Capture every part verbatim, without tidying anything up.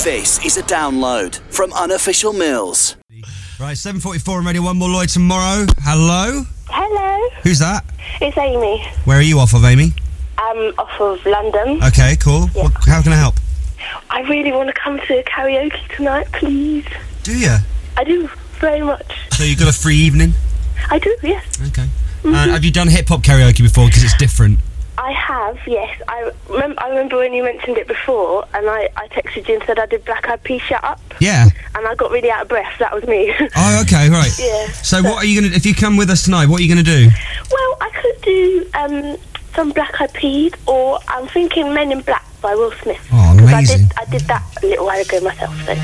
This is a download from Unofficial Mills. Right, seven forty-four on Radio one. More Lloyd tomorrow. Hello? Hello. Who's that? It's Amy. Where are you off of, Amy? Um, off of London. Okay, cool. Yeah. What, how can I help? I really want to come to karaoke tonight, please. Do you? I do, very much. So you got a free evening? I do, yes. Okay. Mm-hmm. Uh, have you done hip-hop karaoke before? Because it's different. I have, yes. I remember, I remember when you mentioned it before, and I, I texted you and said I did Black Eyed Peas Shut Up. Yeah. And I got really out of breath. That was me. Oh, okay, right. Yeah. So, so what are you going to... If you come with us tonight, what are you going to do? Well, I could do um, some Black Eyed Peas, or I'm thinking Men in Black by Will Smith. Oh, amazing. I did, I did that a little while ago myself, so...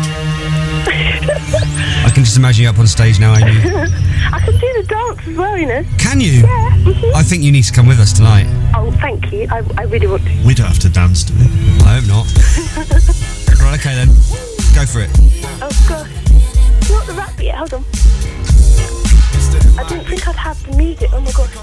I can just imagine you up on stage now, Amy. I can do the dance as well, you know. Can you? Yeah. Mm-hmm. I think you need to come with us tonight. Oh, thank you. I, I really want to. We don't have to dance to it. I hope not. Right, okay then. Go for it. Oh, gosh. Not the rap yet. Hold on. I didn't think I'd have the music. Oh, my gosh.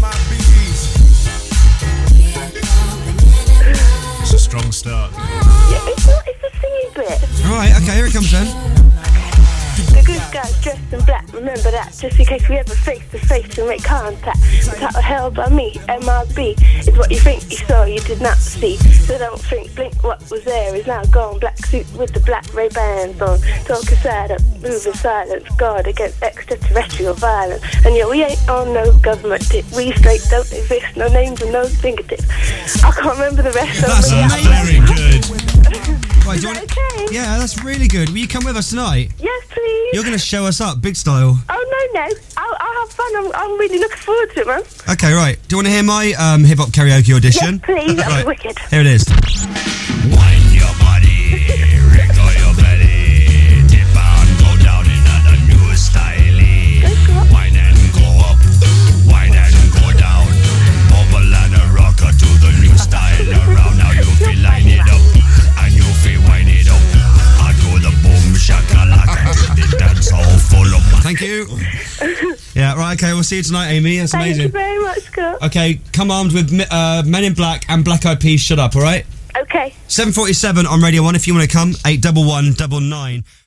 It's a strong start. Yeah, it's not. It's the singing bit. Right, okay, here it comes then. The good guys dressed in black, remember that, just in case we ever face to face and make contact. Without held by me, M I B is what you think you saw, you did not see. So don't think, blink, what was there is now gone. Black suit with the black Ray-Bans on, talking silent, moving silence, guard against extraterrestrial violence. And yeah, we ain't on no government tip, we straight don't exist, no names and no fingertips. I can't remember the rest That's of me. amazing. Very good. Right, Is do you that want... okay? Yeah, that's really good. Will you come with us tonight? Yes, please. You're going to show us up, big style. Oh, no, no. I'll, I'll have fun. I'm, I'm really looking forward to it, man. Okay, right. Do you want to hear my um, hip-hop karaoke audition? Yes, please. That'd Right. be wicked. Here it is. Wind your body, wriggle your belly, dip and go down in a new style. Wine and go up, wine and go down, bubble and a rocker to the new style around. Now you feel line it up, and you feel wind it up. I do the boom shakalaka to the dance all full up. Thank you. Yeah, right, okay, we'll see you tonight, Amy. That's Thank amazing. you very much, Scott. Okay, come armed with uh, Men in Black and Black Eyed Peas Shut Up, alright? Okay. seven forty-seven on Radio one if you want to come, eight one one nine nine.